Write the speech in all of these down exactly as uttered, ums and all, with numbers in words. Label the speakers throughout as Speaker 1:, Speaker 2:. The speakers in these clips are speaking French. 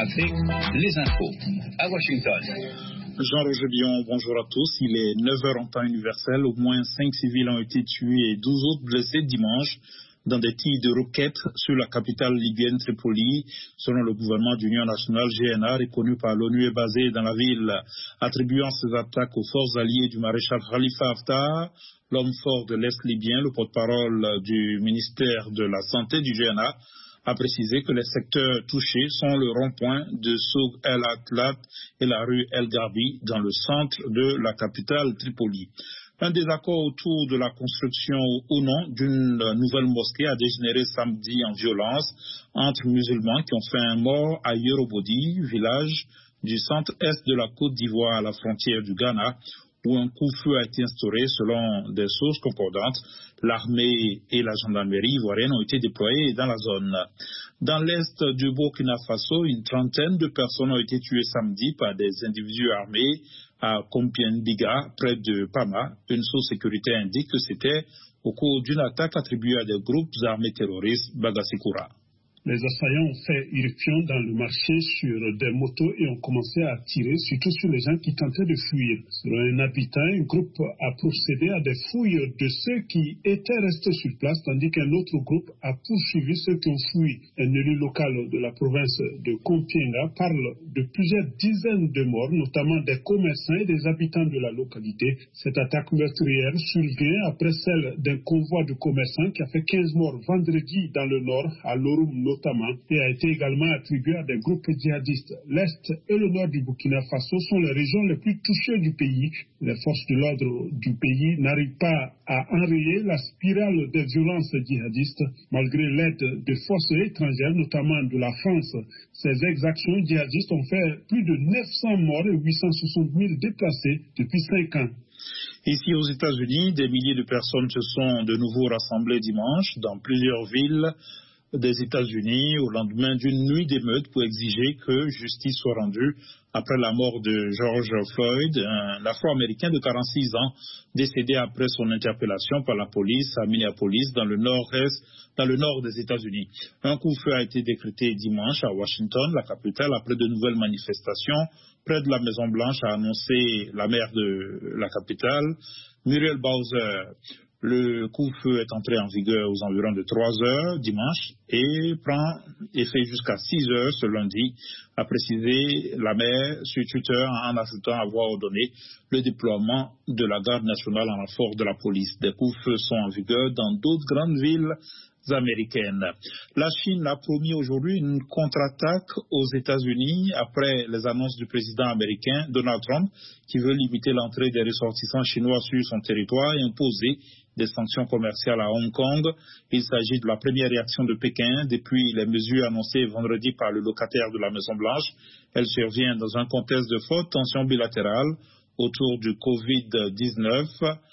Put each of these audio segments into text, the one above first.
Speaker 1: avec les infos à Washington.
Speaker 2: Jean-Roger Billon, bonjour à tous. Il est neuf heures en temps universel. Au moins cinq civils ont été tués et douze autres blessés dimanche dans des tirs de roquettes sur la capitale libyenne Tripoli. Selon le gouvernement d'Union nationale, G N A, reconnu par l'ONU, est basé dans la ville, attribuant ces attaques aux forces alliées du maréchal Khalifa Haftar, l'homme fort de l'Est libyen. Le porte-parole du ministère de la Santé du G N A a précisé que les secteurs touchés sont le rond-point de Souk El Atlat et la rue El Garbi dans le centre de la capitale Tripoli. Un désaccord autour de la construction ou non d'une nouvelle mosquée a dégénéré samedi en violence entre musulmans qui ont fait un mort à Yorobodi, village du centre-est de la Côte d'Ivoire à la frontière du Ghana, où un coup-feu a été instauré selon des sources concordantes. L'armée et la gendarmerie ivoirienne ont été déployées dans la zone. Dans l'est du Burkina Faso, une trentaine de personnes ont été tuées samedi par des individus armés à Kompienbiga, près de Pama. Une source sécurité indique que c'était au cours d'une attaque attribuée à des groupes armés terroristes Bagasikura.
Speaker 3: Les assaillants ont fait irruption dans le marché sur des motos et ont commencé à tirer, surtout sur les gens qui tentaient de fuir. Selon un habitant, un groupe a procédé à des fouilles de ceux qui étaient restés sur place, tandis qu'un autre groupe a poursuivi ceux qui ont fui. Un élu local de la province de Kompienga parle de plusieurs dizaines de morts, notamment des commerçants et des habitants de la localité. Cette attaque meurtrière survient après celle d'un convoi de commerçants qui a fait quinze morts vendredi dans le nord, à Lorum notamment, et a été également attribué à des groupes djihadistes. L'Est et le nord du Burkina Faso sont les régions les plus touchées du pays. Les forces de l'ordre du pays n'arrivent pas à enrayer la spirale des violences djihadistes, malgré l'aide de forces étrangères, notamment de la France. Ces exactions djihadistes ont fait plus de neuf cents morts et huit cent soixante mille déplacés depuis cinq ans.
Speaker 2: Ici aux États-Unis, des milliers de personnes se sont de nouveau rassemblées dimanche dans plusieurs villes des États-Unis au lendemain d'une nuit d'émeute pour exiger que justice soit rendue après la mort de George Floyd, un Afro-Américain de quarante-six ans décédé après son interpellation par la police à Minneapolis dans le nord-est, dans le nord des États-Unis. Un coup-de feu a été décrété dimanche à Washington, la capitale, après de nouvelles manifestations près de la Maison-Blanche, a annoncé la maire de la capitale, Muriel Bowser. Le coup-de-feu est entré en vigueur aux environs de trois heures dimanche et prend effet jusqu'à six heures ce lundi, a précisé la maire sur Twitter en ajoutant avoir ordonné le déploiement de la garde nationale en renfort de la police. Des coups-de-feu sont en vigueur dans d'autres grandes villes américaines. La Chine a promis aujourd'hui une contre-attaque aux États-Unis après les annonces du président américain Donald Trump qui veut limiter l'entrée des ressortissants chinois sur son territoire et imposer des sanctions commerciales à Hong Kong. Il s'agit de la première réaction de Pékin depuis les mesures annoncées vendredi par le locataire de la Maison-Blanche. Elle survient dans un contexte de forte tension bilatérale autour du covid dix-neuf,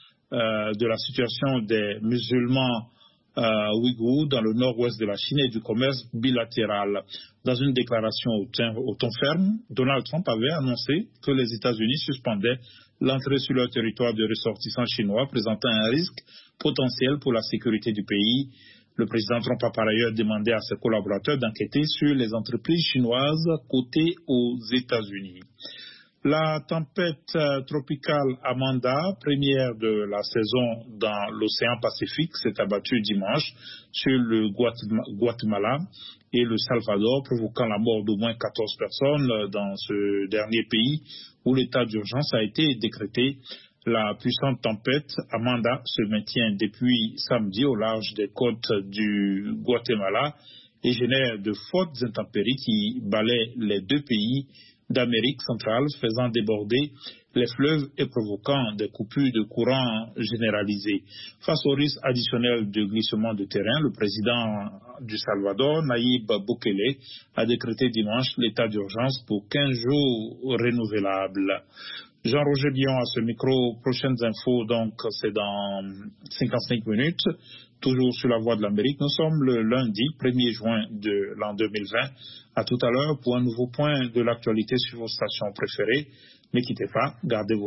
Speaker 2: euh, de la situation des musulmans euh, ouïghours dans le nord-ouest de la Chine et du commerce bilatéral. Dans une déclaration au, teint, au ton ferme, Donald Trump avait annoncé que les États-Unis suspendaient l'entrée sur leur territoire de ressortissants chinois présentant un risque potentiel pour la sécurité du pays. Le président Trump a par ailleurs demandé à ses collaborateurs d'enquêter sur les entreprises chinoises cotées aux États-Unis. La tempête tropicale Amanda, première de la saison dans l'océan Pacifique, s'est abattue dimanche sur le Guatemala et le Salvador, provoquant la mort d'au moins quatorze personnes dans ce dernier pays où l'état d'urgence a été décrété. La puissante tempête Amanda se maintient depuis samedi au large des côtes du Guatemala et génère de fortes intempéries qui balaient les deux pays d'Amérique centrale, faisant déborder les fleuves et provoquant des coupures de courant généralisées. Face au risque additionnel de glissement de terrain, le président du Salvador, Nayib Bukele, a décrété dimanche l'état d'urgence pour quinze jours renouvelables. Jean-Roger Billon à ce micro. Prochaines infos, donc, c'est dans cinquante-cinq minutes. Toujours sur la Voix de l'Amérique. Nous sommes le lundi premier juin de l'an deux mille vingt. À tout à l'heure pour un nouveau point de l'actualité sur vos stations préférées. Ne quittez pas, gardez vos